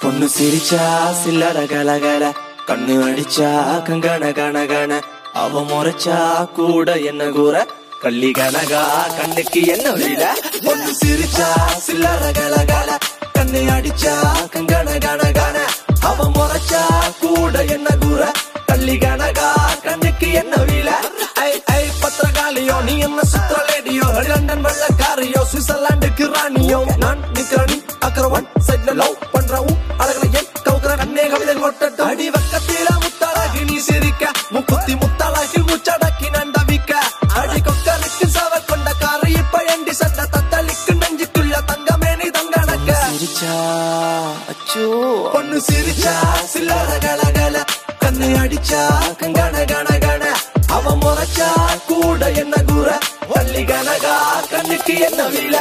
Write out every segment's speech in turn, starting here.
பொண்ணு சிரிச்சா சில்லற கலகல, கண்ணு அடிச்சா கங்கண கணகண, அவ முறைச்சா கூட என்ன கூற, கள்ளி கனகா கண்ணுக்கு என்ன வீல. பொண்ணு சிரிச்சா சில்லற கலகல, கண்ணு அடிச்சா கங்கண கணகண, அவ முறைச்சா கூட என்ன கூற, கள்ளி கனகா கண்ணுக்கு என்ன வீல. ஐ ஐ பத்திரகாலியோ, நீ என்ன சுத்திர லேடியோ, லண்டன் வெள்ளக்காரியோ, சுவிட்சர்லாந்துக்கு ராணியோ, நான் நிக்கிறனி அக்கரவன் சைட்ல லவ் பண்றவும் அழகலையே கவுக்குற கண்ணே கவிதை கொட்டட்டும். அடி வக்கத்தில முத்தாளாகி நீ சிரிக்க, முக்குத்தி முத்தாளாகி முச்சடக்கி நண்டவிக்க, அடி கொக்கலுக்கு சவ கொண்ட காரை இப்ப எண்டி சண்ட தத்தளிக்கு நெஞ்சுக்குள்ள தங்கமே நீ தங்கணக்க. சிரிச்சா அச்சோ பொண்ணு சிரிச்சா சில்லற கலகல, கண்ணு அடிச்சா கங்கண கணகண, அவ முறைச்சா கூட என்ன கூற, வள்ளி கனகா கண்ணுக்கு என்ன வீல.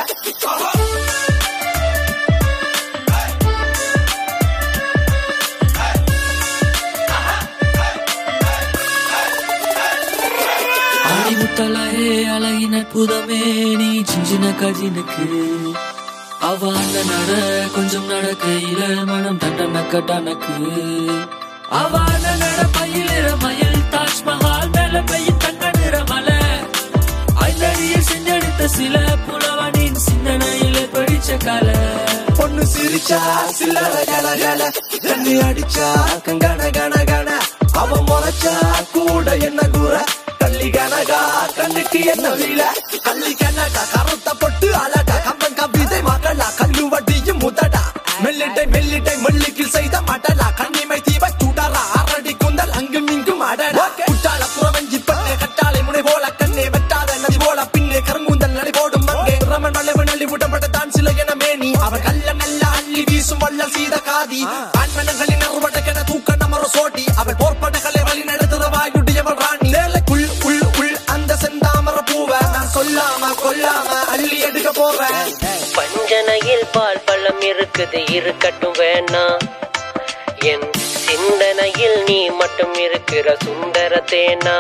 முத்தலாயே அழகின் அற்புதமே நீ சின்ன கஜினுக்கு, அவ அந்த நட கொஞ்சம் நடக்கையில மனம் தண்டனக்க டனக்கு, அவ அந்த நட பயிலிற மயில் தாஜ்மஹால் மேல பெய்யும் தங்க நிற மலை, ஐந்தடியில் செஞ்செடுத்த சில புலவனின் சிந்தனையில படிச்ச கலை. பொண்ணு சிரிச்சா சில்லற கலகல, கண்ணு அடிச்சா கங்கண கணகண, அவ முறைச்சா கூட என்ன கூற, கள்ளி கனகா கண்ணுக்கு என்ன வீல. கள்ளி கனகா கருத்த பொட்டு அழகா, கம்பன் கவிதை மகளா, கல்லுவட்டியும் முதடா, மெல்லிட்டை மெல்லிட்டை மெல்லிக்கில் செய்த மடலா, கண்ணிமை தீப சுடரா, அரடி குந்தல் அங்கும் இங்கும் அடடா, குட்டாள புறவஞ்சி பண்ணே கட்டாளை முனை போல, கண்ணே வெட்டாத நதி போல பின்னே கருங்குந்தல் நடை போடும் மங்கே, ரமன் வளைவு நள்ளி விடப்பட்ட தான் சில என மேனி, அவர் கல்ல நல்ல அள்ளி வீசும் வள்ளல் சீத காதி, ஆண்மனங்களின் அறுவடைக்கென தூக்க நமர சோட்டி, அவள் போர்ப்படைகளை வழி நடத்துற வாயுடையவள் ராணி, சொல்லாம கொல்லாம அள்ளி எடுக்க போறேன். பஞ்சனையில் பால் பழம் இருக்குது இருக்கட்டும் வேணாம், என் சிந்தனையில் நீ மட்டும் இருக்கிற சுந்தர தேனா.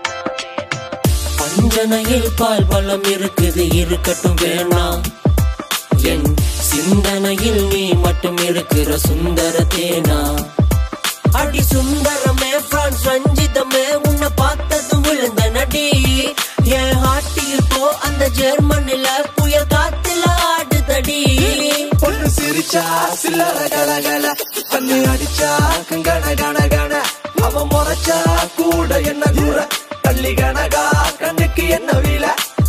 பஞ்சனையில் பால் பழம் இருக்குது இருக்கட்டும் வேணாம், என் சிந்தனையில் நீ மட்டும் இருக்கிற சுந்தர தேனா. அடி சுந்தரமே பிரான்ஸ் ரஞ்சிதமே, உன்னை பார்த்ததும் விழுந்த நடி, என் ஹாட்டியில் போ அந்த ஜெர்மனில புயல் காத்துல ஆடுதடி. பொண்ணு சிரிச்சா சில்லற கலகல, கண்ணு அடிச்சா கங்கண கணகண, அவ முறைச்சா கூட என்ன கூற, கள்ளி கனகா கண்ணுக்கு என்ன வீல.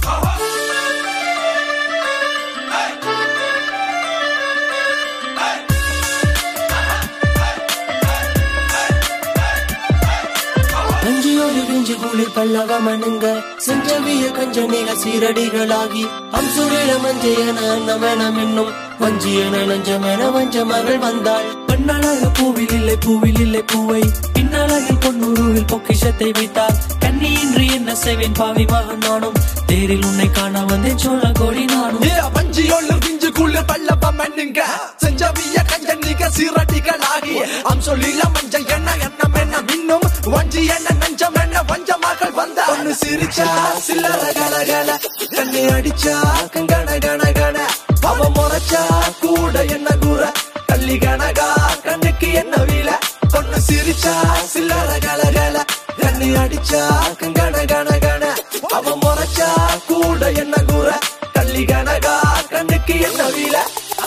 குளிர் பல்லவ மனுங்க செஞ்சவிய கஞ்சனிக சீரடிகளாகி, அம்சுரில மஞ்சையன அன்னமெனம் என்னும் வஞ்சியன நஞ்சமென வஞ்ச மகள் வந்தாள். பெண்ணழக பூவில் இல்லை பூவில் இல்லை பூவை, பின்னழகில் பொன்னுருவில் பொக்கிஷத்தை வைத்தார். கண்ணியின்றி என்ன செய்வேன் பாவி மகன் நானும், தேரில் உன்னை காண வந்தேன் சோழ கோடி நானும். வஞ்சியோள்ள பிஞ்சு குளிர் பல்லவ மனுங்க செஞ்சவிய கஞ்சனிக சீரடிகளாகி, அம்சுரில மஞ்சையன அன்னமெனம் என்னும் வஞ்சியன நஞ்சமென வஞ்ச மகள் வந்தா. பொண்ணு சிரிச்சா சில்லற கலகல, கண்ணு அடிச்சா கங்கண கணகண, அவ முறைச்சா கூட என்ன கூற, கள்ளி கனகா கண்ணுக்கு என்ன வீல. பொண்ணு சிரிச்சா சில்லற கலகல, கண்ணு அடிச்சா கங்கண கணகண, அவ முறைச்சா கூட என்ன கூற, கள்ளி கனகா கண்ணுக்கு என்ன வீல.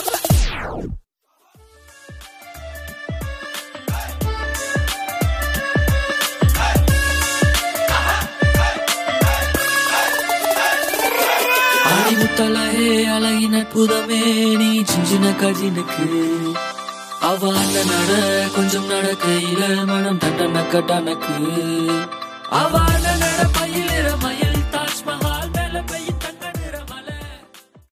முத்தலாயே அழகின் அற்புதமே நீ சின்ன கஜினுக்கு, அவ அந்த நட கொஞ்சம் நடக்கையில மனம் தண்டனக்க டனக்கு, அவ அந்த நட பயிலிற மய